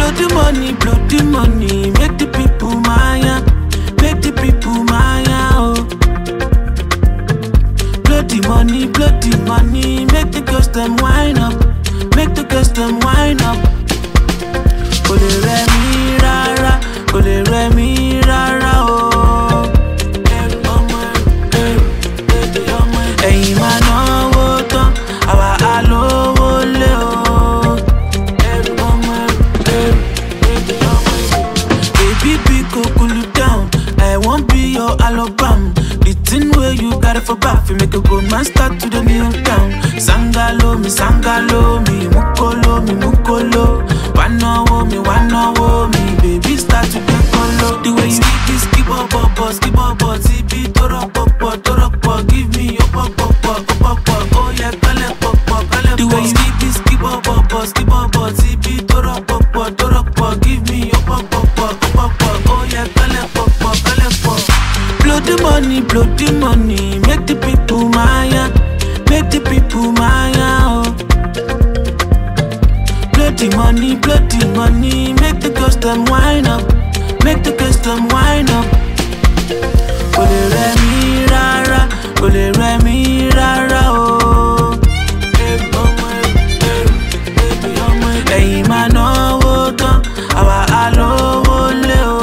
blow the money, make the people maya, make the people maya, oh. Blow the money, make the girls them wine up, make the girls them wine up. Go le re mi rara, go le re mi rara, oh. Ẹ̀yin máa náwó tán, àwa á lówó lé o. Baby, go cool you down. I won't be your Alabama. The thing where you got it for back, you make a grown man start to the new town. Sangalo me, mukolo, wano me, baby start to get colo. The way you skip up, CB, torok, give me your pop, oh yeah, kale pop. The way you skip up, CB, torok, give me your pop, oh yeah, kale pop. Blow the money, make the people maya, oh. Blow the money, make the girls them wine up, make the girls them wine up. Go le re mi rara, oh. Ẹ̀yin máa náwó tán, àwa á lówó lé o.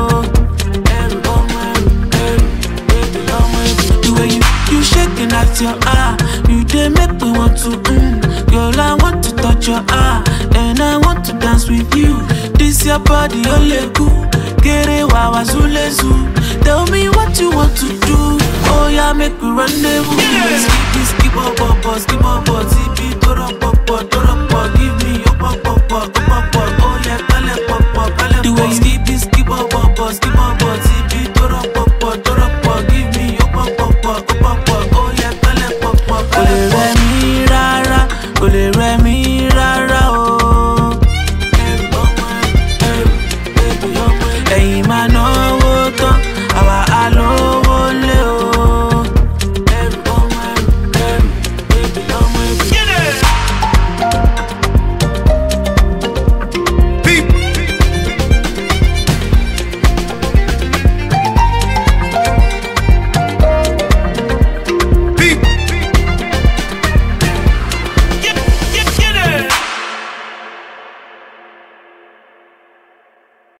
The way you shaking at your you dey make me want to, girl, I want to touch your and I want to dance with you. This your body, ole cool, kere wawa zulezu. Tell me what you want to do, oh yeah, make we rendezvous. Skip up, CB, torok,